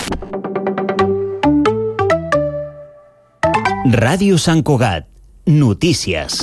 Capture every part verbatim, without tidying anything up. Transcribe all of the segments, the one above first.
Ràdio Sant Cugat. Notícies.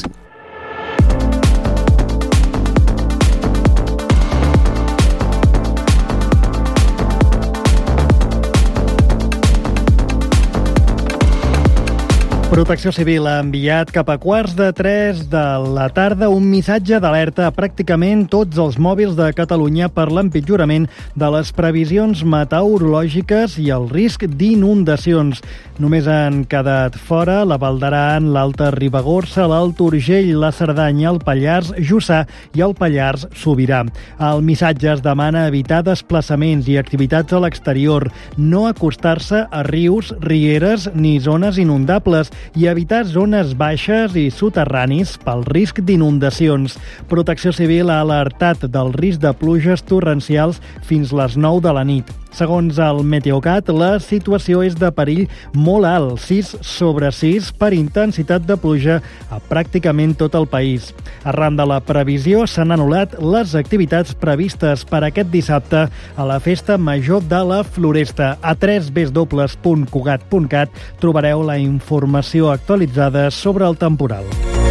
Protecció Civil ha enviat cap a quarts de tres de la tarda un missatge d'alerta a pràcticament tots els mòbils de Catalunya per l'empitjorament de les previsions meteorològiques i el risc d'inundacions. Només han quedat fora la Val d'Aran, l'Alta Ribagorça, l'Alt Urgell, la Cerdanya, el Pallars Jussà i el Pallars Sobirà. Al missatge es demana evitar desplaçaments i activitats a l'exterior, no acostar-se a rius, rieres ni zones inundables i evitar zones baixes i soterranis pel risc d'inundacions. Protecció Civil ha alertat del risc de pluges torrencials fins les nou de la nit. Segons el Meteocat, la situació és de perill molt alt, sis sobre sis per intensitat de pluja a pràcticament tot el país. Arran de la previsió, s'han anul·lat les activitats previstes per aquest dissabte a la Festa Major de la Floresta. A w w w punt cugat punt cat trobareu la informació actualitzada sobre el temporal.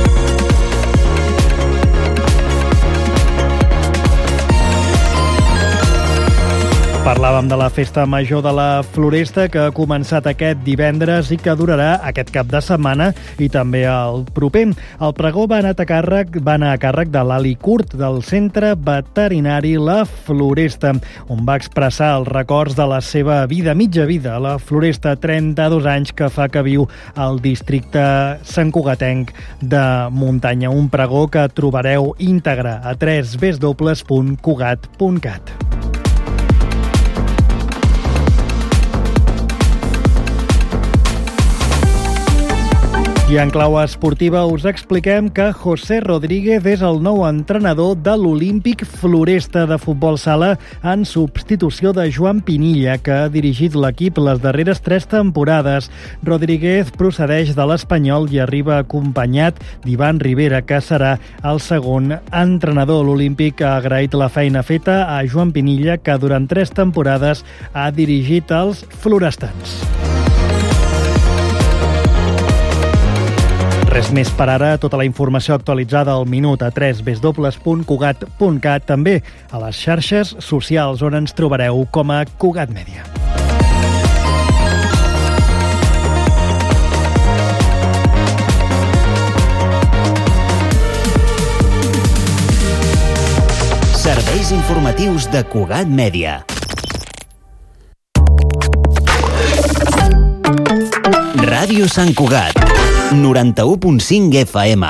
Parlàvem de la Festa Major de la Floresta que ha començat aquest divendres i que durarà aquest cap de setmana i també el proper. El pregó va anar a càrrec, va anar a càrrec de l'Ali Curt del Centre Veterinari La Floresta, on va expressar els records de la seva vida, mitja vida, a la Floresta, trenta-dos anys que fa que viu al districte santcugatenc de muntanya. Un pregó que trobareu íntegre a w w w punt cugat punt cat. I en clau esportiva us expliquem que José Rodríguez és el nou entrenador de l'Olímpic Floresta de futbol sala en substitució de Joan Pinilla, que ha dirigit l'equip les darreres tres temporades. Rodríguez procedeix de l'Espanyol i arriba acompanyat d'Ivan Rivera, que serà el segon entrenador. L'Olímpic ha agraït la feina feta a Joan Pinilla, que durant tres temporades ha dirigit els florestans. Res més per ara, tota la informació actualitzada al minut a w w w punt cugat punt cat, també a les xarxes socials on ens trobareu com a Cugat Mèdia. Serveis informatius de Cugat Mèdia. Ràdio Sant Cugat, noranta-u punt cinc F M.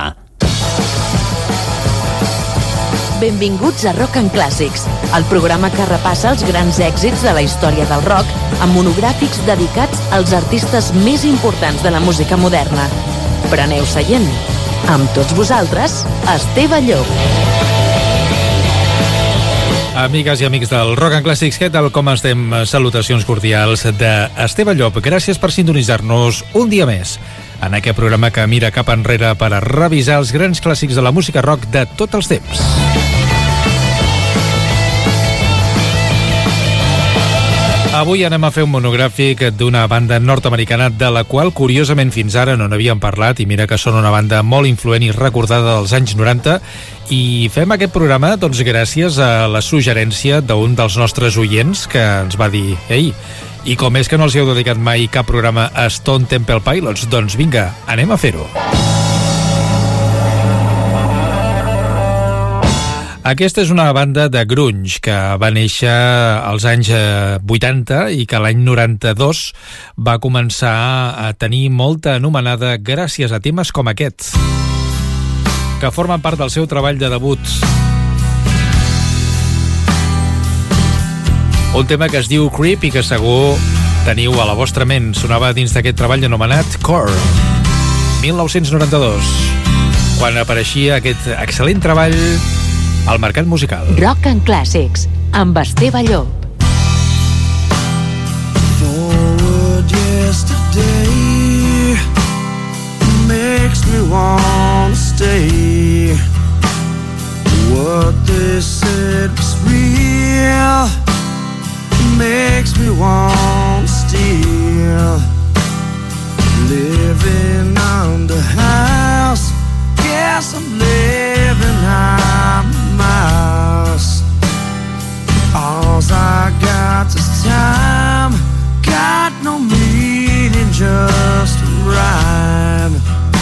Benvinguts a Rock and Classics, el programa que repassa els grans èxits de la història del rock amb monogràfics dedicats als artistes més importants de la música moderna. Preneu seient. Amb tots vosaltres, Esteve Llop. Amigues i amics del Rock and Classics, què tal, com estem? Salutacions cordials d'Esteve Llop. Gràcies per sintonitzar-nos un dia més en aquest programa que mira cap enrere per a revisar els grans clàssics de la música rock de tots els temps. Avui anem a fer un monogràfic d'una banda nord-americana de la qual, curiosament, fins ara no n'havíem parlat, i mira que són una banda molt influent i recordada dels anys noranta, i fem aquest programa doncs gràcies a la suggerència d'un dels nostres oients que ens va dir: ei, i com és que no els heu dedicat mai cap programa a Stone Temple Pilots? Doncs vinga, anem a fer-ho. Aquesta és una banda de grunge que va néixer als anys vuitanta i que l'any noranta-dos va començar a tenir molta anomenada gràcies a temes com aquest, que formen part del seu treball de debut. Un tema que es diu Creep i que segur teniu a la vostra ment. Sonava dins d'aquest treball anomenat Core, mil nou-cents noranta-dos, quan apareixia aquest excel·lent treball al mercat musical. Rock and Classics, amb Esteve Llop. Forward yesterday makes me wanna stay. What they said was real makes me wanna still living on the house. Guess I'm living on a mouse. All's I got is time, got no meaning, just a rhyme.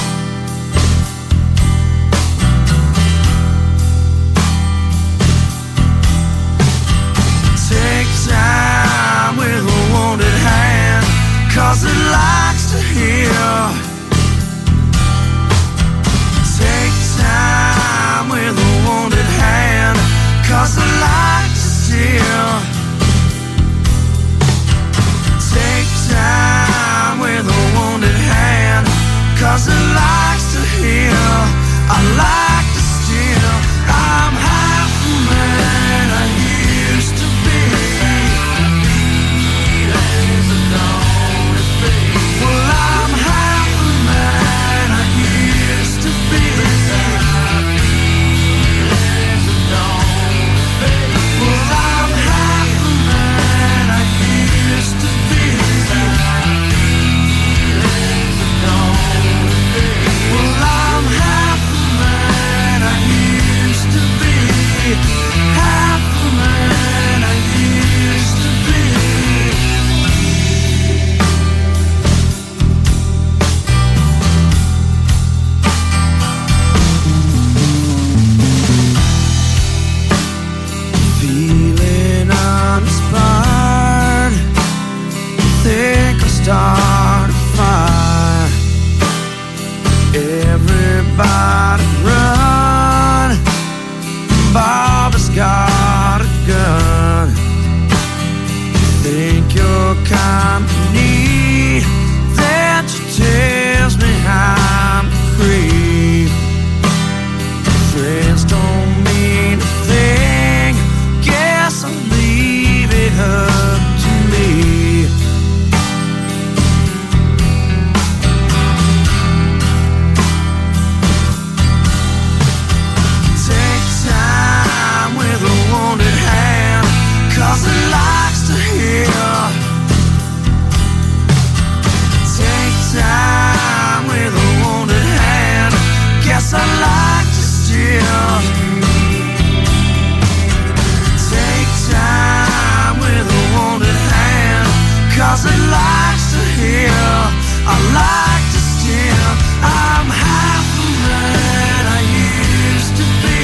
Take time with a wounded hand, 'cause it likes to heal. Take time with a wounded hand, 'cause I like to steal. Take time with a wounded hand, 'cause it likes to heal. I like to steal. I'm half the man I used to be. Well, I'm half the man I used to be. Well, I'm half the man I used to be. Well, I'm half the man I used to be. Half the man I used to be. Feeling uninspired, think I'll start a fire. Everybody run, Bobby's got a gun. Think your company, that you tells me I'm a creep. Friends don't mean a thing, guess I'll leave it up to me. Take time with a wounded hand, 'cause it likes to heal. Take time with a wounded hand, guess I like to steal. Take time with a wounded hand, 'cause it likes to heal. I like to steal. I'm half the man I used to be.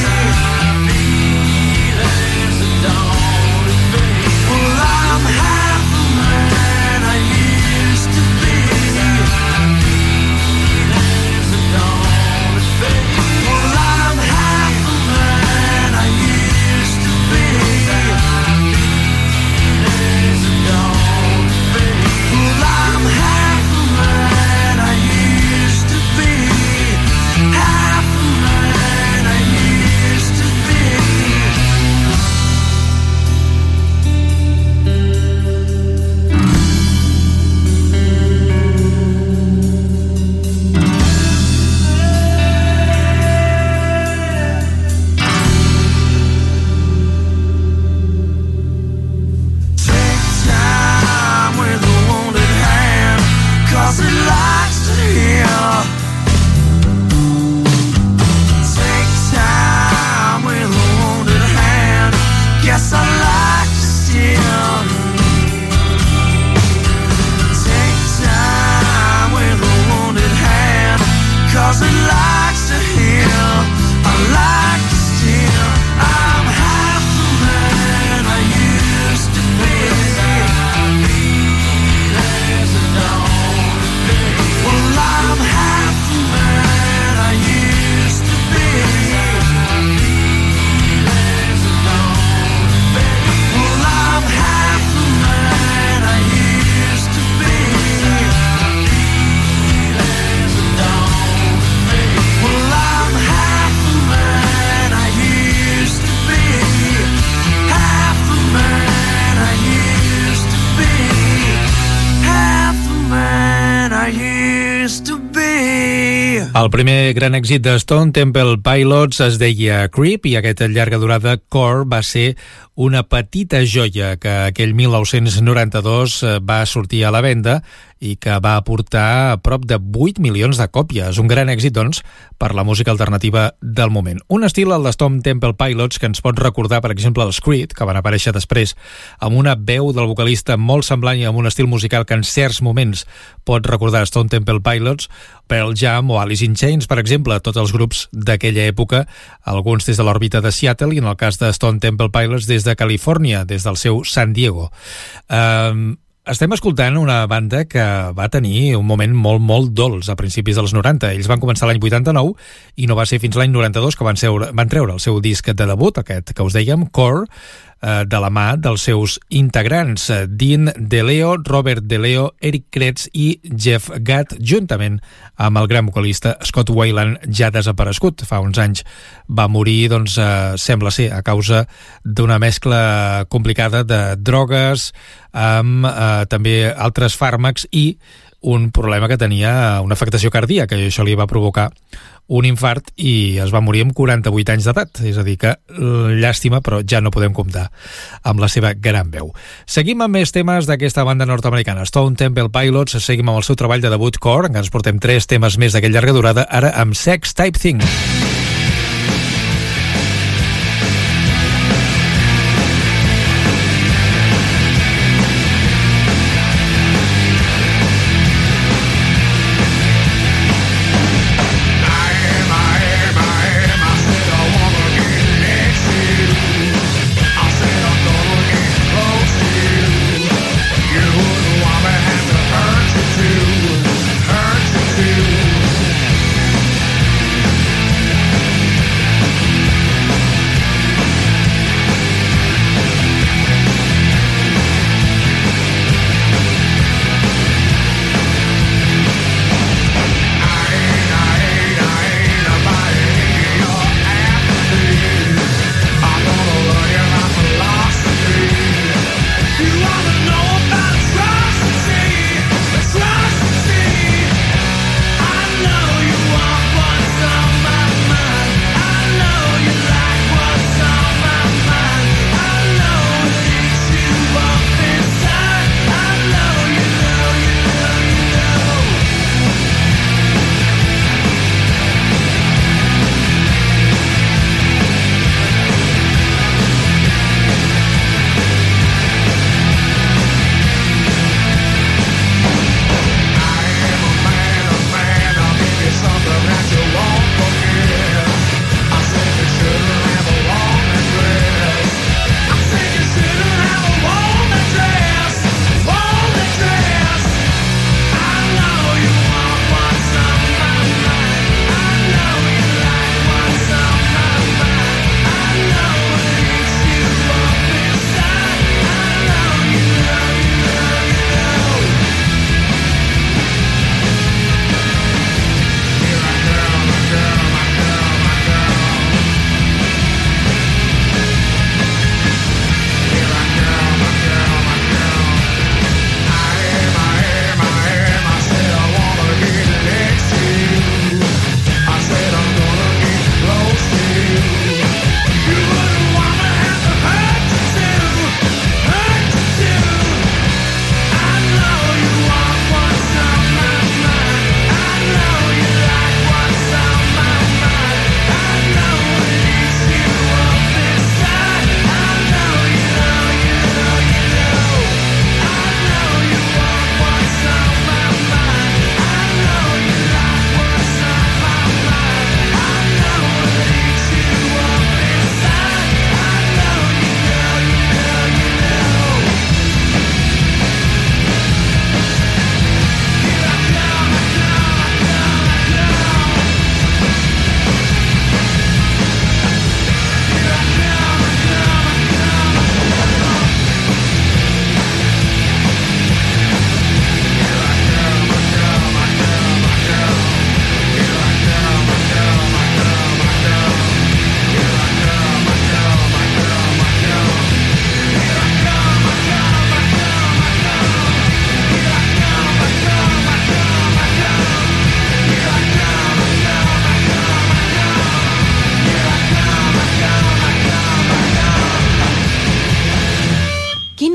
Well, I'm half the man I used to be. Well, I'm half the man I used to be. Well, I'm half the man I used to be. Half the man I used to be. Take time with a wounded hand, 'cause it likes to heal. Take time with a wounded hand, guess I like to steal. Take time with a wounded hand, 'cause it likes to heal. I like to steal. I'm half the man I used to be. Well, I'm half the man I used to be. Well, I'm half the man I used to be. Well, I'm half the man I used to be. Half the man I used to be. Half the man I used to be. El primer gran èxit de Stone Temple Pilots es deia Creep i aquesta llarga durada Core va ser una petita joia que aquell mil nou-cents noranta-dos va sortir a la venda i que va aportar a prop de vuit milions de còpies. Un gran èxit, doncs, per la música alternativa del moment. Un estil, el de Stone Temple Pilots, que ens pot recordar, per exemple, els Creed, que van aparèixer després, amb una veu del vocalista molt semblant i amb un estil musical que en certs moments pot recordar Stone Temple Pilots, Pearl Jam o Alice in Chains, per exemple, tots els grups d'aquella època, alguns des de l'òrbita de Seattle i en el cas de Stone Temple Pilots des de Califòrnia, des del seu San Diego. Um, Estem escoltant una banda que va tenir un moment molt, molt dolç a principis dels noranta. Ells van començar l'any vuitanta-nou i no va ser fins l'any noranta-dos que van, seure, van treure el seu disc de debut, aquest que us dèiem, Core, de la mà dels seus integrants, Dean DeLeo, Robert DeLeo, Eric Kretz i Jeff Gatt, juntament amb el gran vocalista Scott Weiland, ja desaparegut. Fa uns anys va morir, doncs, eh, sembla ser, a causa d'una mescla complicada de drogues, amb eh, també altres fàrmacs i un problema que tenia una afectació cardíaca, i això li va provocar un infart i es va morir amb quaranta-vuit anys d'edat. És a dir que, llàstima, però ja no podem comptar amb la seva gran veu. Seguim amb més temes d'aquesta banda nord-americana, Stone Temple Pilots. Seguim amb el seu treball de debut Core, en què ens portem tres temes més d'aquella llarga durada, ara amb Sex Type Thing. Hurt you too.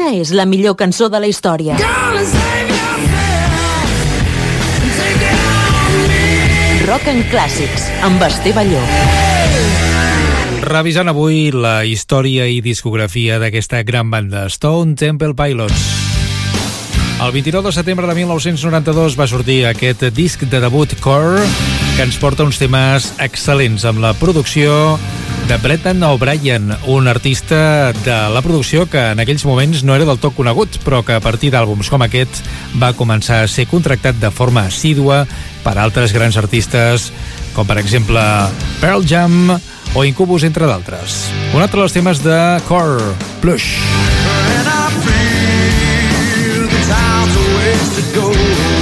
Quina és la millor cançó de la història? Gonna save yourself and take it on me. Rock and Clàssics, amb Esteve Balló. Revisant avui la història i discografia d'aquesta gran banda, Stone Temple Pilots. El vint-i-nou de setembre de mil nou-cents noranta-dos va sortir aquest disc de debut Core, que ens porta uns temes excel·lents amb la producció de Brendan O'Brien, un artista de la producció que en aquells moments no era del tot conegut, però que a partir d'àlbums com aquest va començar a ser contractat de forma assídua per altres grans artistes, com per exemple Pearl Jam o Incubus, entre d'altres. Un altre dels temes de Core, Plush. And I feel the time's a ways to go.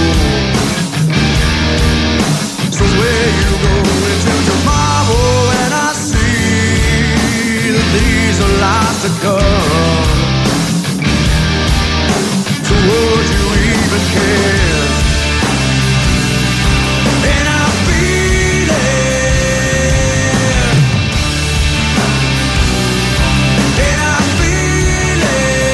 So where you go into tomorrow, and I see that these are lies to come. So would you even care? And I feel it. And I feel it.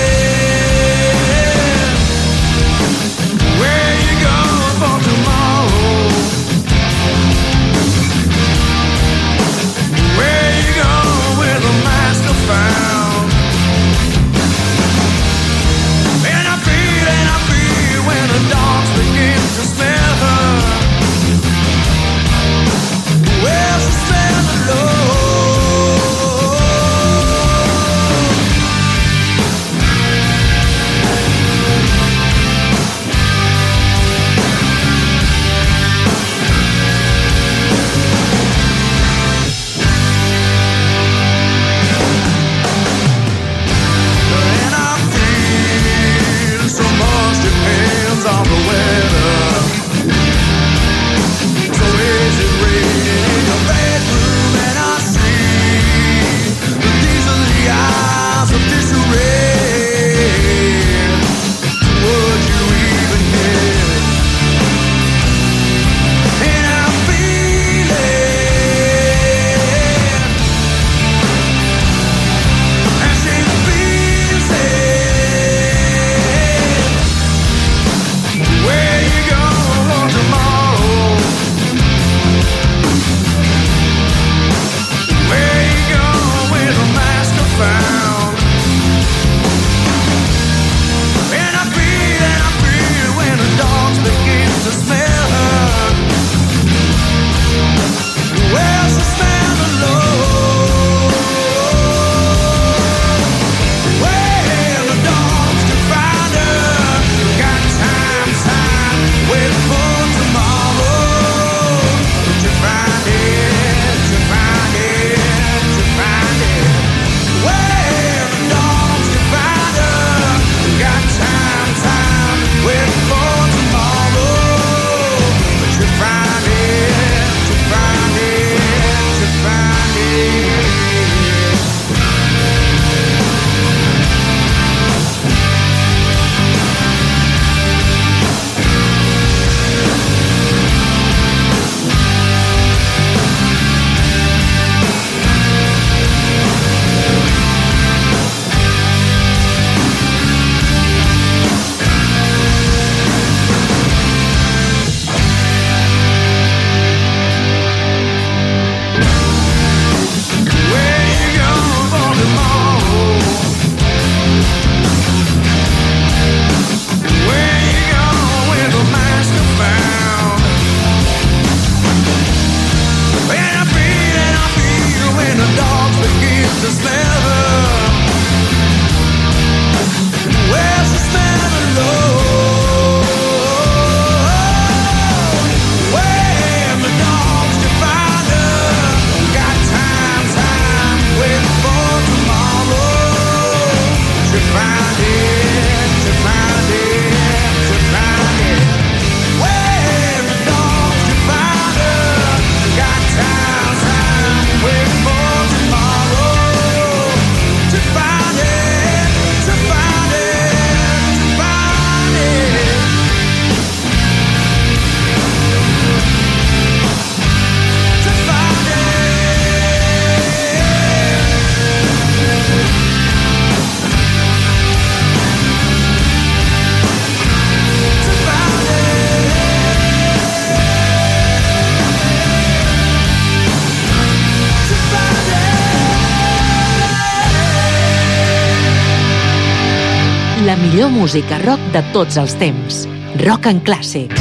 millor música rock de tots els temps. Rock and Classics.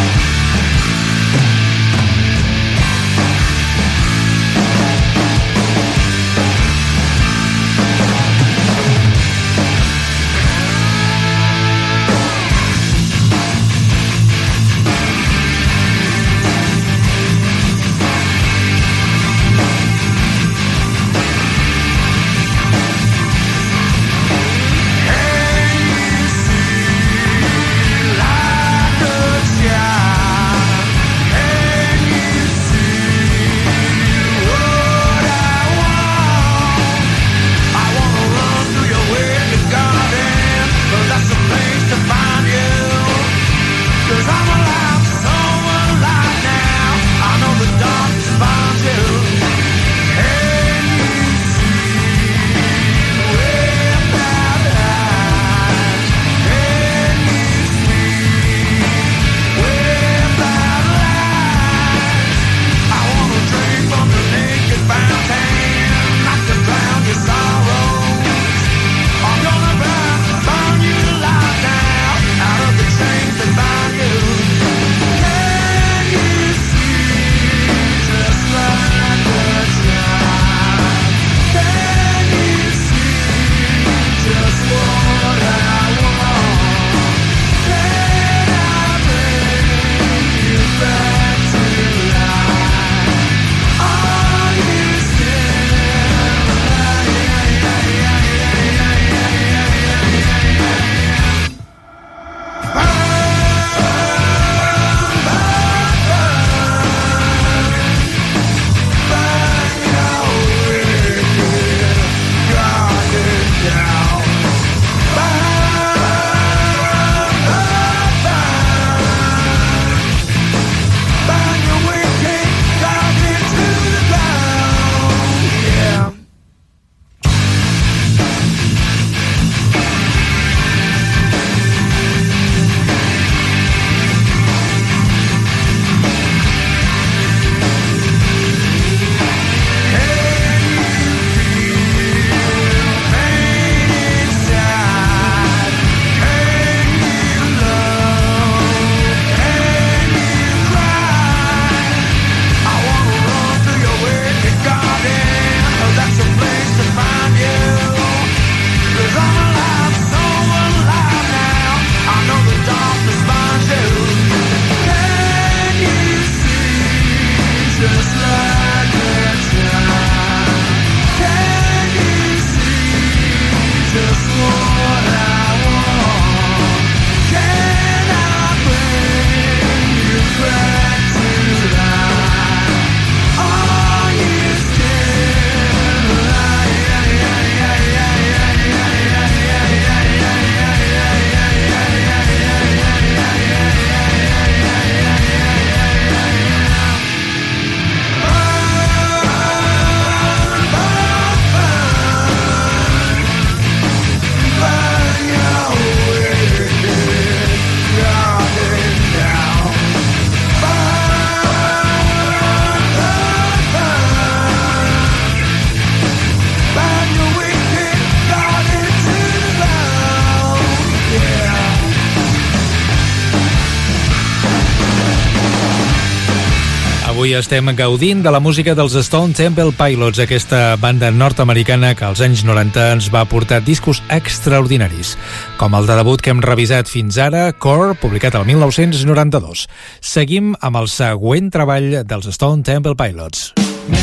Avui estem gaudint de la música dels Stone Temple Pilots, aquesta banda nord-americana que als anys noranta ens va portar discos extraordinaris, com el de debut que hem revisat fins ara, Core, publicat el mil nou-cents noranta-dos. Seguim amb el següent treball dels Stone Temple Pilots.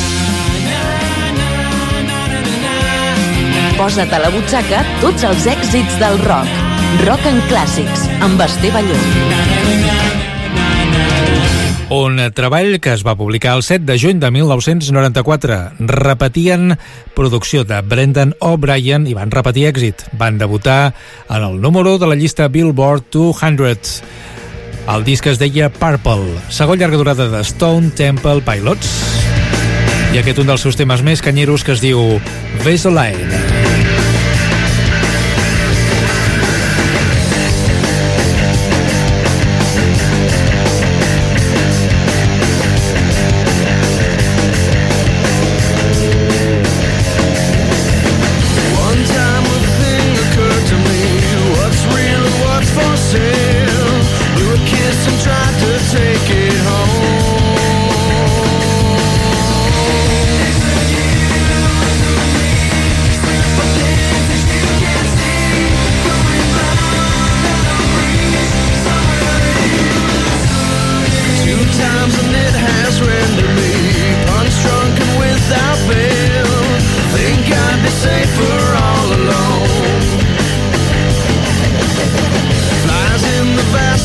Posa't a la butxaca tots els èxits del rock. Rock and Classics, amb Esteve Llop. Un treball que es va publicar el set de juny de mil nou-cents noranta-quatre. Repetien producció de Brendan O'Brien i van repetir èxit. Van debutar en el número de la llista Billboard dos-cents. El disc es deia Purple, segon llarga durada de Stone Temple Pilots. I aquest un dels seus temes més canyeros que es diu Vaseline. One time a thing occurred to me. What's real?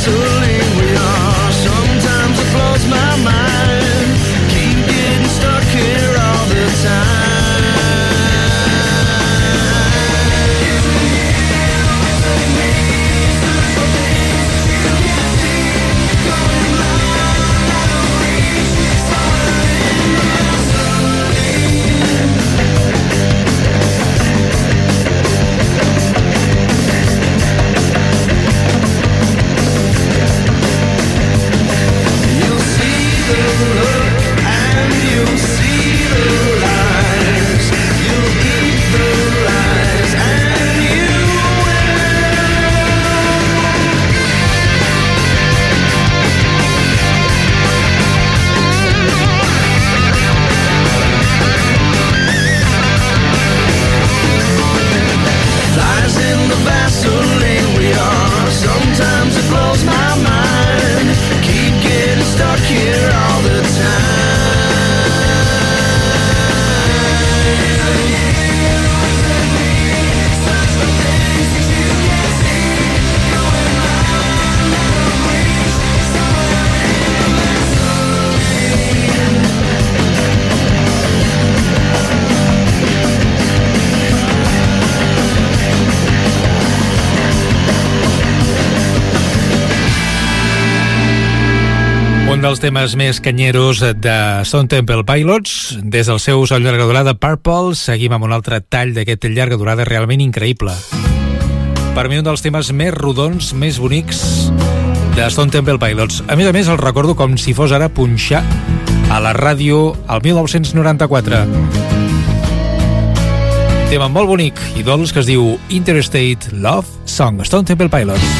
gasoline we are. Sometimes it blows my mind. Keep getting stuck here all the time. dels temes més canyeros de Stone Temple Pilots. Des del seu sol llarga durada Purple seguim amb un altre tall d'aquest llarga durada realment increïble. Per mi un dels temes més rodons, més bonics de Stone Temple Pilots. A més a més el recordo com si fos ara punxar a la ràdio al dinou noranta-quatre. Tema molt bonic i dolç que es diu Interstate Love Song, Stone Temple Pilots.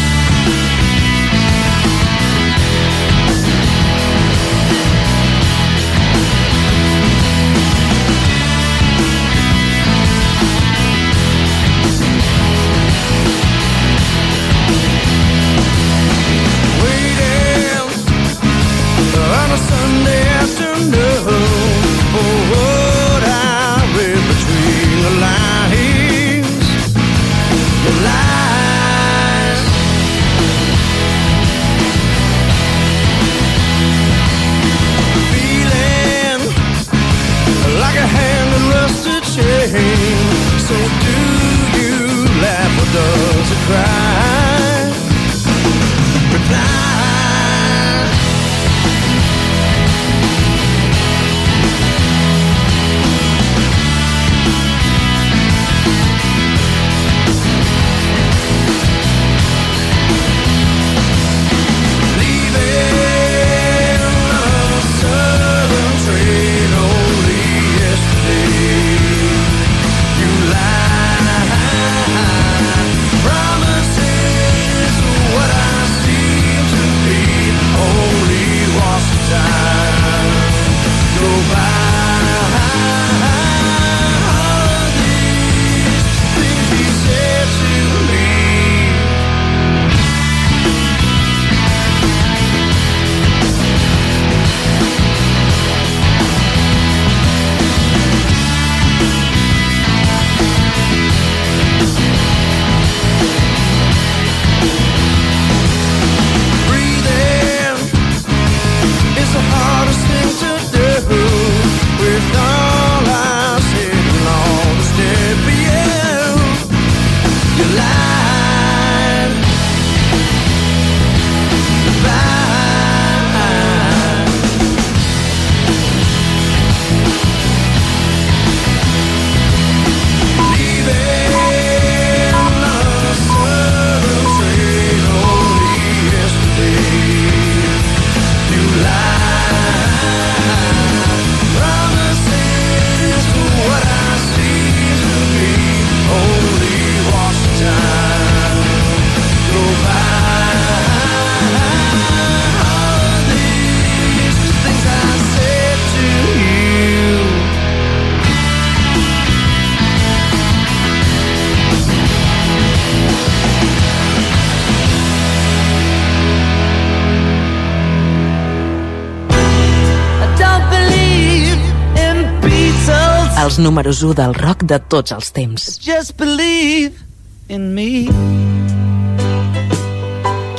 Els números u del rock de tots els temps. Just believe in me.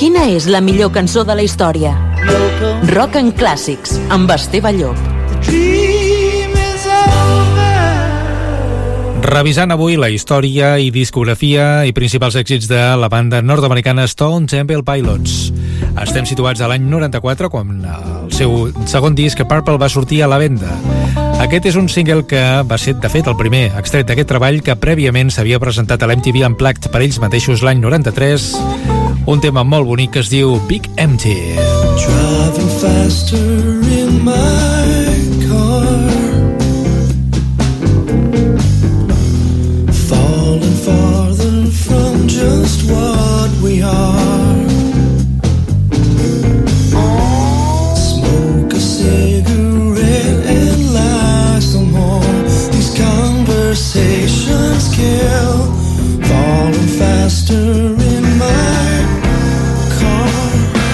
Quina és la millor cançó de la història? Rock and Clàssics, amb Esteve Llop. Revisant avui la història i discografia i principals èxits de la banda nord-americana Stone Temple Pilots. Estem situats a l'any noranta-quatre, quan el seu segon disc, Purple, va sortir a la venda. Aquest és un single que va ser, de fet, el primer extret d'aquest treball, que prèviament s'havia presentat a l'M T V Unplugged per ells mateixos l'any noranta-tres, un tema molt bonic que es diu Big Empty. Driving faster in my car, falling farther from just what we are. Smoke a cigarette and lie some more. These conversations kill. Falling faster in my car.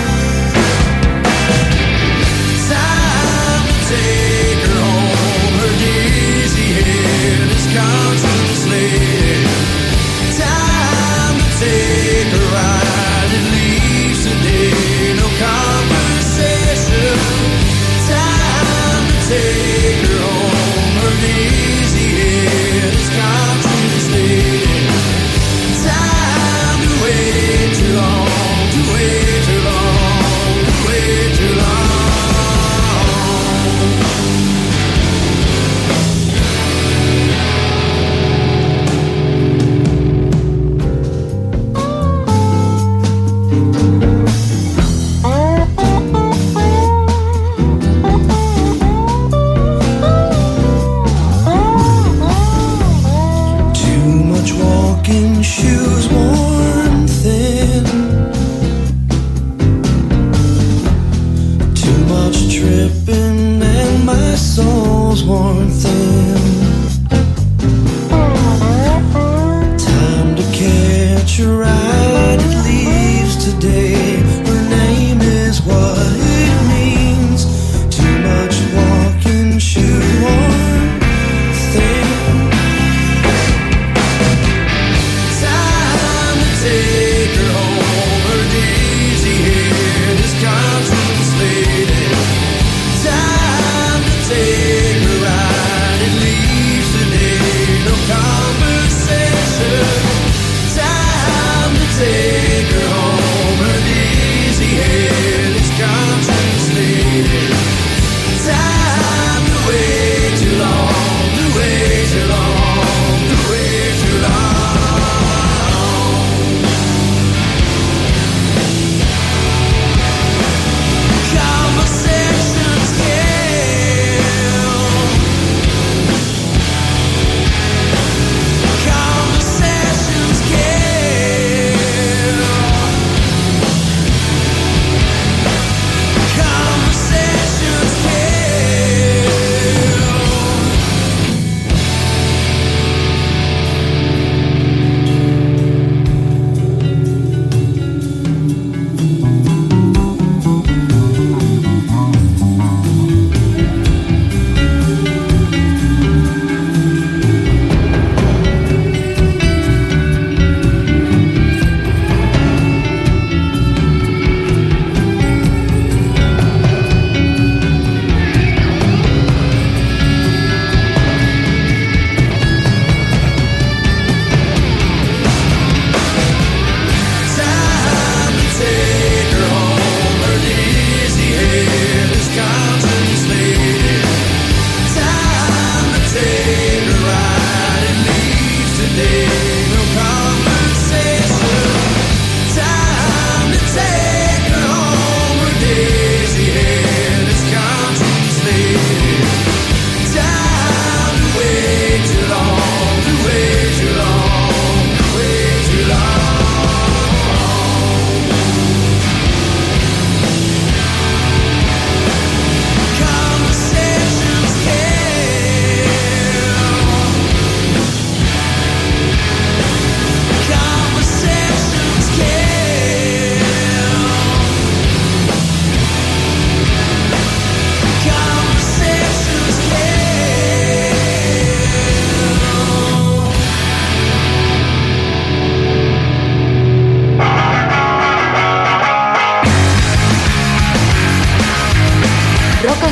Time to take her home. Her dizzy head is constantly slid. Time to take a ride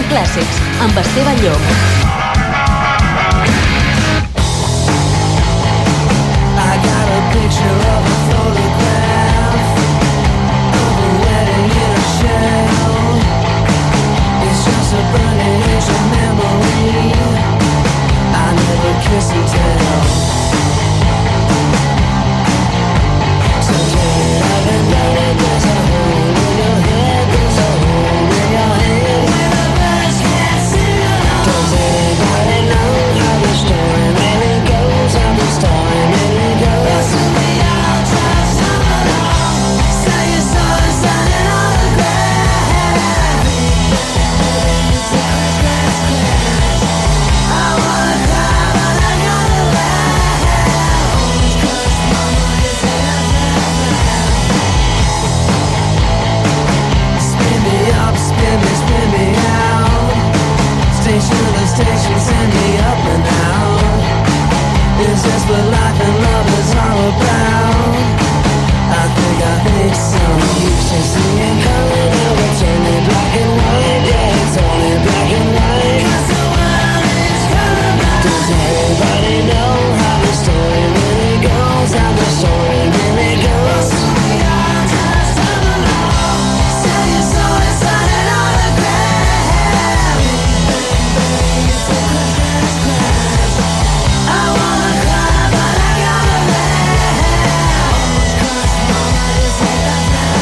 Clàssics, amb Esteve Llop. I got a picture of a photograph of a wedding in a shell. It's just a burning into memory. I never kiss and tell. So take it up and down and there's a hole in your head. There's a hole in your head. Where the birds can't sing along. Does anybody know how the story really goes? How the story really goes? Listen, we all try to sing along. Say your soul is on an autograph. I wanna cry but I gotta laugh. 'Cause mama is in a spin me up, spin me, spin me out. Station to station, send me up and out. Is this what life and love is all about? I think, I think so. You should see it coming, now it's only black and white. Yeah, it's only black and white. 'Cause the world is colorblind. Does everybody know how the story really goes? How the story really goes? We all just come along. Sell your soul and sign an autograph. I wanna cry but I gotta laugh. 'Cause mama is in a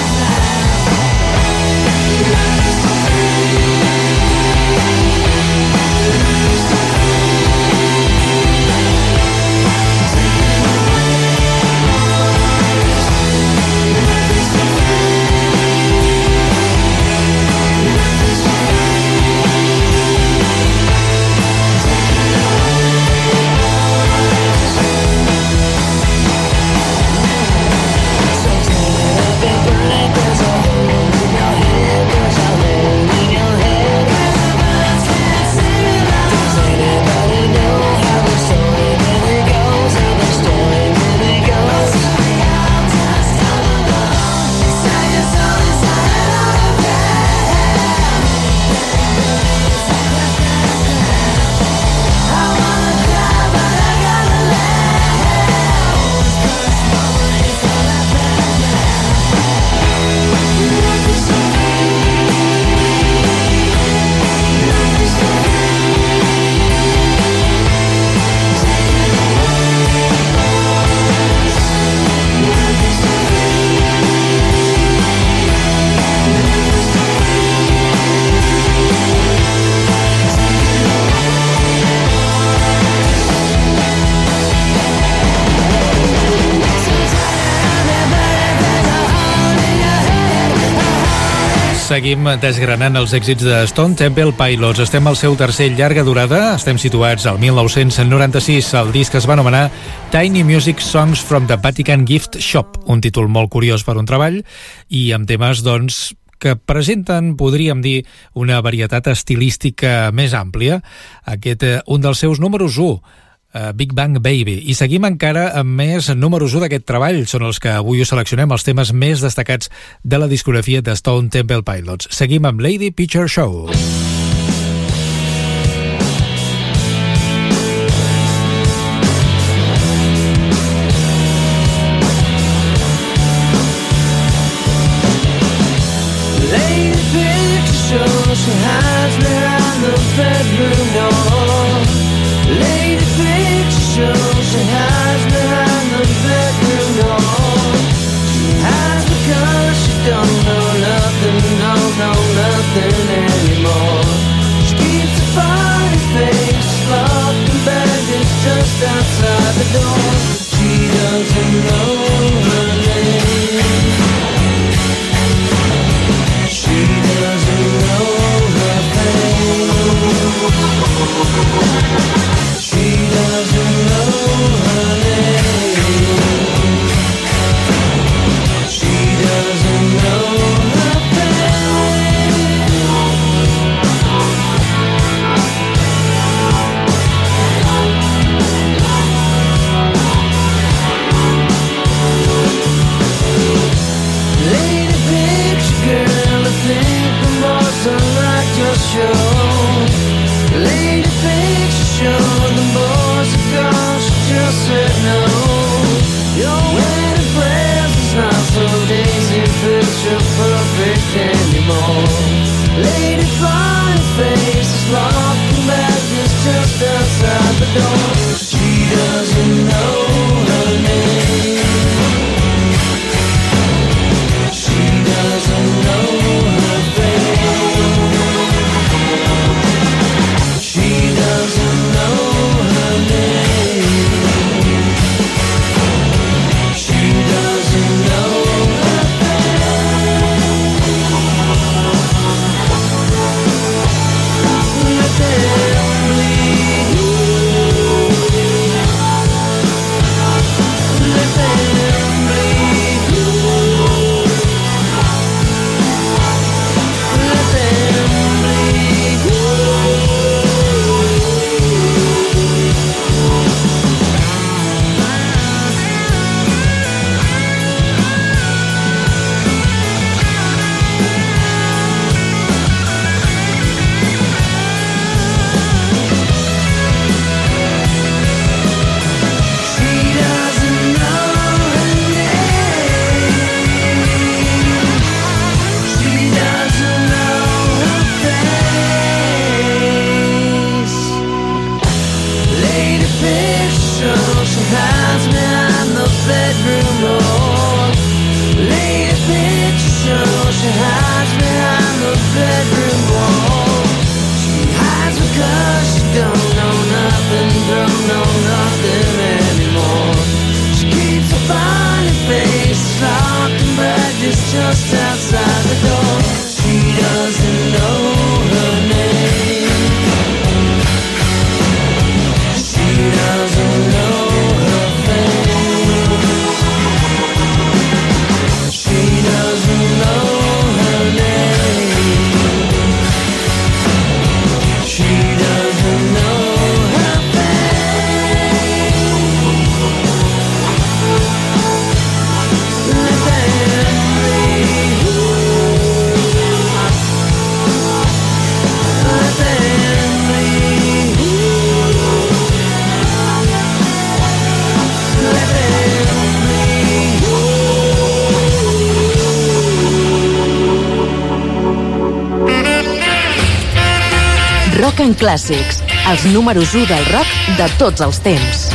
Seguim desgranant els èxits de Stone Temple Pilots. Estem al seu tercer llarga durada. Estem situats al mil nou-cents noranta-sis. El disc es va anomenar Tiny Music Songs from the Vatican Gift Shop, un títol molt curiós per un treball, i amb temes, doncs, que presenten, podríem dir, una varietat estilística més àmplia. Aquest, eh, un dels seus números u, Uh, Big Bang Baby. I seguim encara amb més números u d'aquest treball. Són els que avui us seleccionem, els temes més destacats de la discografia de Stone Temple Pilots. Seguim amb Lady Picture Show. Lady picture show, she hides behind the bedroom door. Lady picture show, she hides behind the bedroom door. She hides because she don't know nothing, don't know nothing anymore. She keeps a funny face, locked in bed, it's just outside the door. She doesn't know her name. She doesn't know her pain. She doesn't know her name. She doesn't know her pain. Lady fine faces, rocking back is just outside the door. She doesn't know her name. She doesn't know her face. She doesn't know her name. She doesn't know her face. Let them bleed. Let them bleed. Let them bleed. She doesn't know her name. She doesn't know her face. Lady picture, she hides behind the bedroom door. Lady picture, she hides behind the bedroom wall. She hides because she don't know nothing, don't know nothing anymore. She keeps her funny face locked and badges just outside the door. She doesn't know her name. She doesn't know her face. She doesn't know her name. She doesn't know her face. Let them bleed. Let them bleed. Let them bleed. Rock and Clàssics, els números u del rock de tots els temps.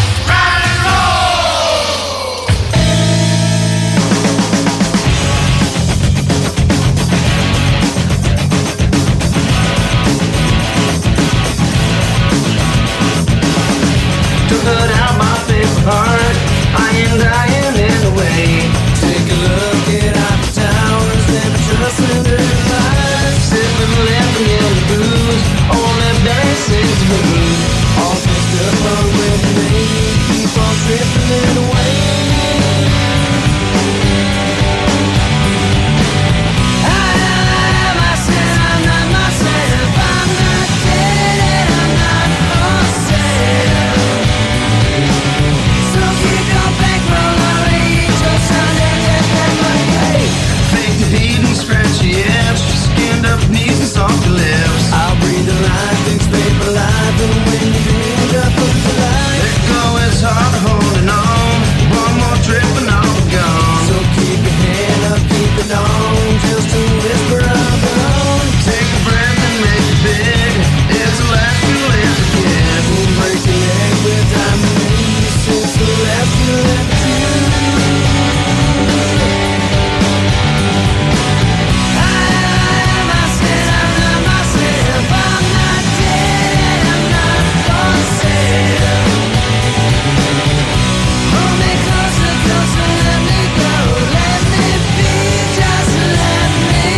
To put out my favorite part, I am dying in the way. Take a look at our towers, never trust in their lies. Sipping, living in the booze, only dancing smooth. All fixed up on with me, keep on tripping it away. I am myself, I'm not myself, I'm not dead and I'm not for sale. So keep your bankroll, I'll eat your Sunday and my way. Fake the heat and scratch your hips, skinned up knees and soft lips. I'll breathe the life, fix paper life, and when you build up with the light, let go, it's hard holding on. One more trip and I'll be gone. So keep your head up, keep it on, just a whisper of the own. Take a breath and make it big. It's the last you'll ever get. We'll break your leg with diamond rings. It's the last you'll ever do. I am myself, I'm not myself, I'm not dead and I'm not for sale. Hold me closer, closer, let me go, let me be, just let me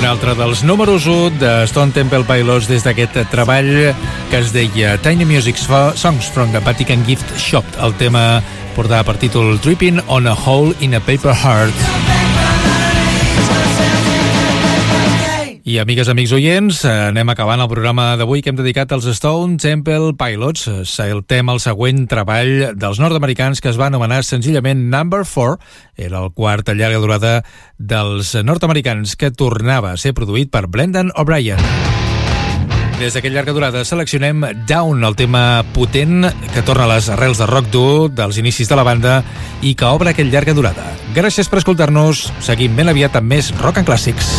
altre dels números u de Stone Temple Pilots des d'aquest treball que es deia Tiny Music Songs from the Vatican Gift Shop. El tema portava per títol Dripping on a Hole in a Paper Heart. I amigues, amics oients, anem acabant el programa d'avui que hem dedicat als Stone Temple Pilots. Saltem el següent treball dels nord-americans que es va anomenar senzillament Number four. Era el quart llarga durada dels nord-americans que tornava a ser produït per Brendan O'Brien. Des d'aquest llarga durada seleccionem Down, el tema potent que torna a les arrels de rock dur dels inicis de la banda i que obre aquest llarga durada. Gràcies per escoltar-nos. Seguim ben aviat amb més Rock and Classics.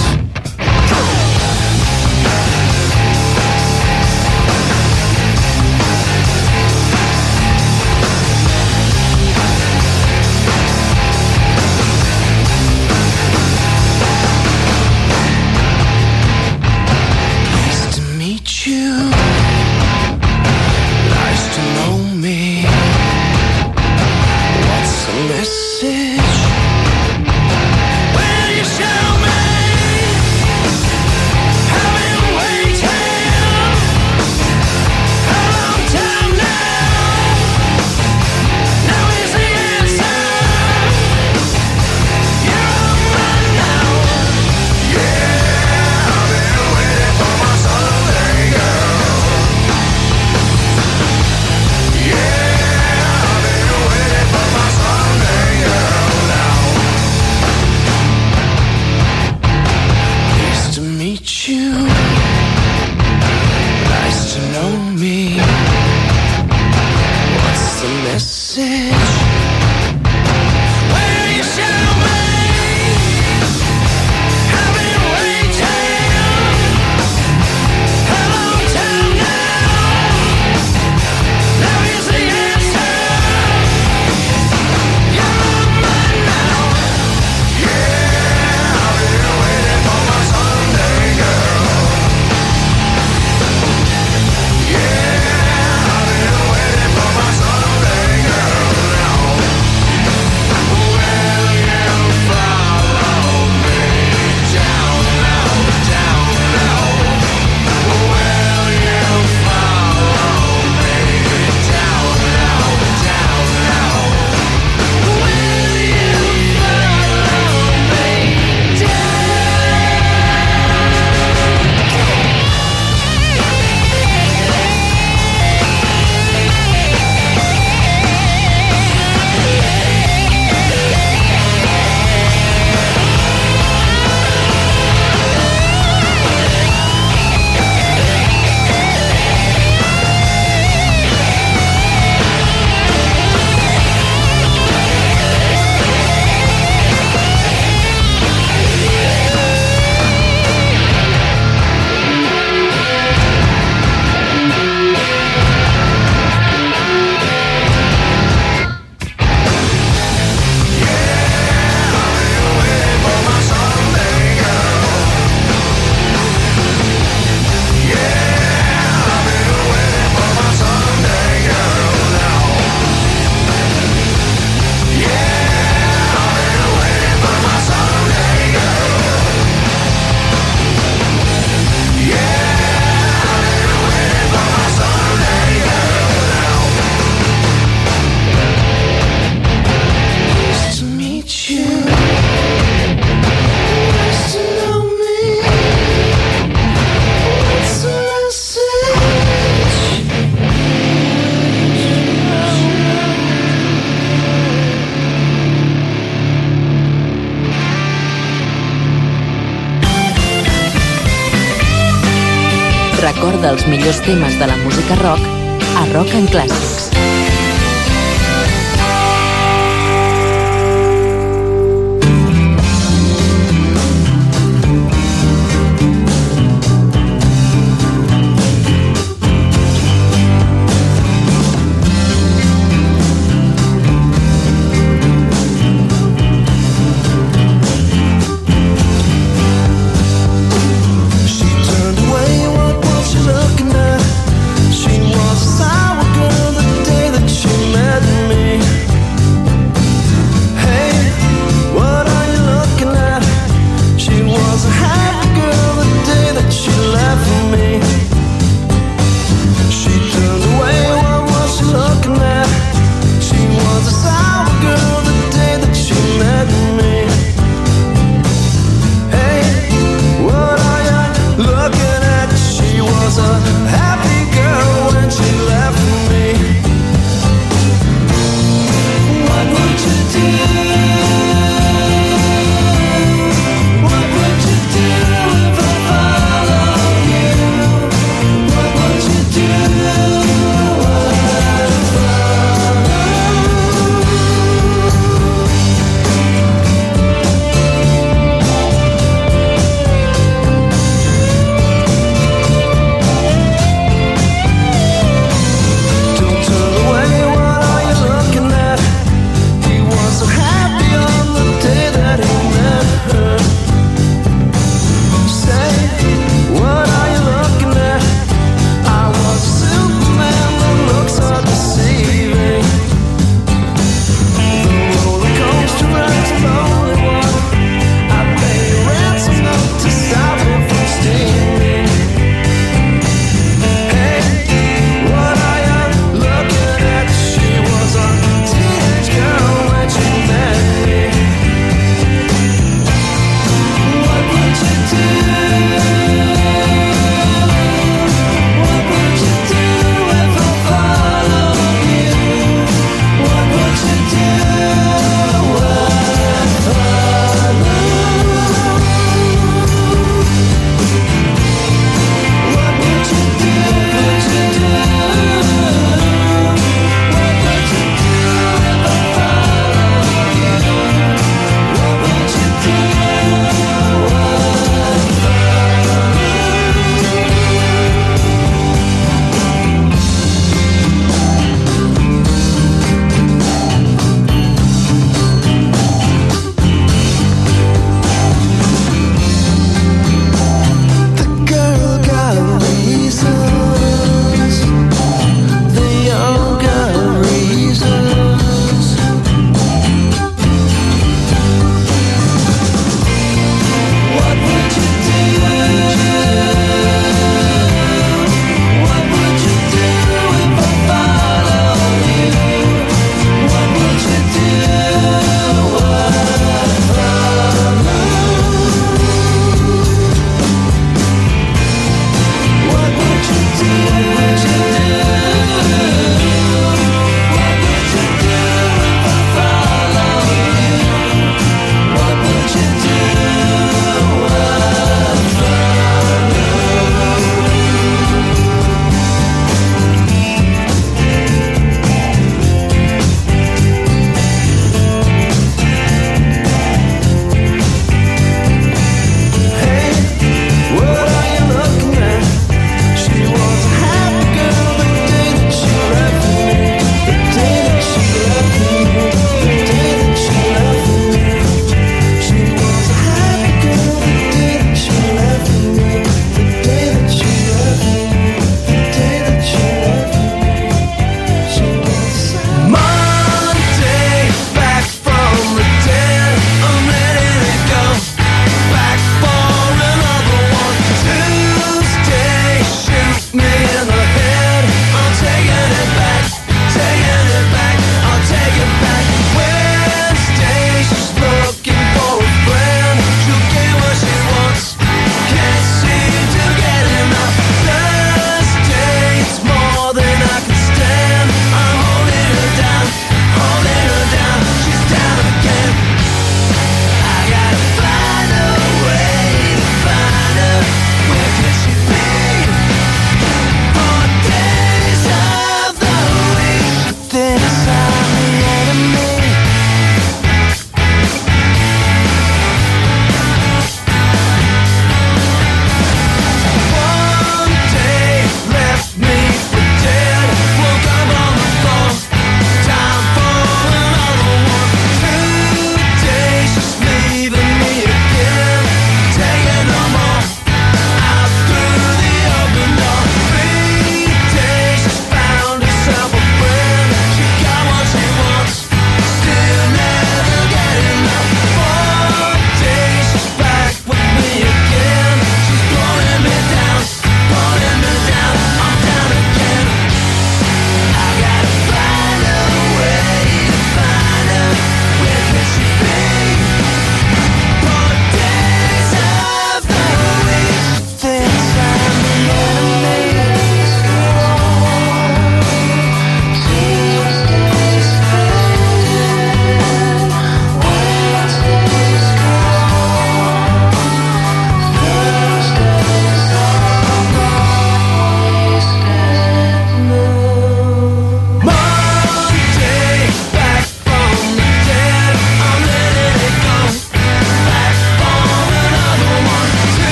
Recorda els millors temes de la música rock a Rock and Classics. Looking at, she was a sour girl that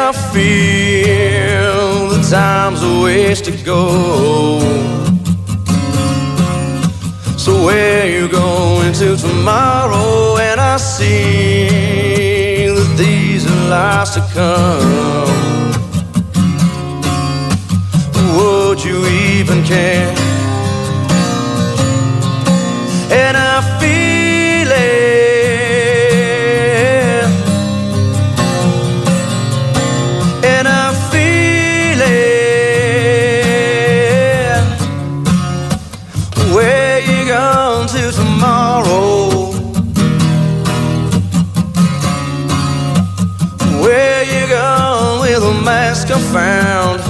I feel the time's a ways to go. So where you going to tomorrow? And I see that these are lies to come. Would you even care? And I feel it, and I feel it. Where you going to tomorrow? Where you going with a mask I found?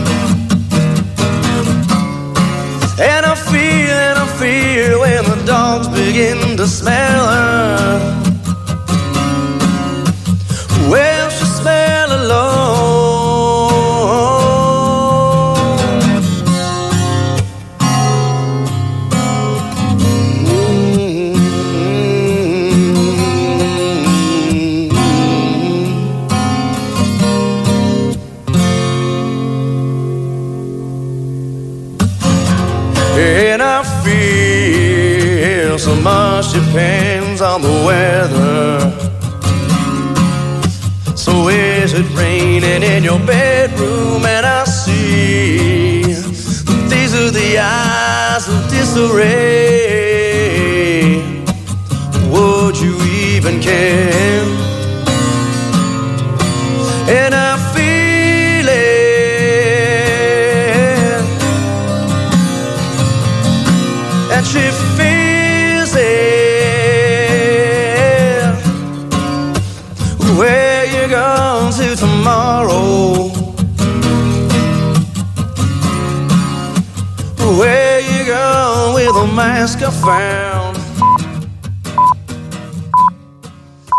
And I feel, and I feel when the dogs begin to smell her. Well, she smell alone. And I feel so much depends on the weather. So is it raining in your bedroom? And I see these are the eyes of disarray. Would you even care? And I feel it, and she feels it. Where you going to tomorrow? Where you going with a mask I found?